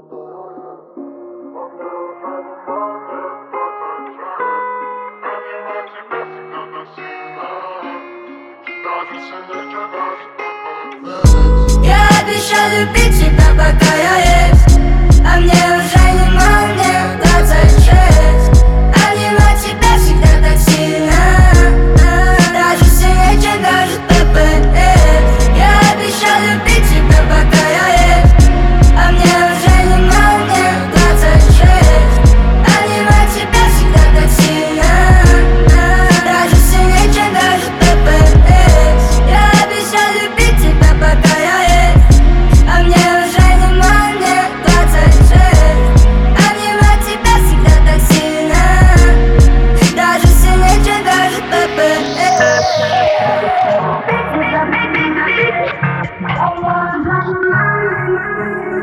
Я обещал любить тебя, пока я есть, а мне уже не молния 26. Обнимать тебя всегда так сильно, даже сильнее, чем даже ППС. Я обещал любить тебя, пока я есть, а мне уже не молния 26. Обнимать тебя всегда так сильно, даже сильнее, чем даже ППС. Я обещал любить тебя, пока я есть, а мне уже не молния 26. Обнимать тебя всегда так сильно, даже сильнее, чем даже ППС.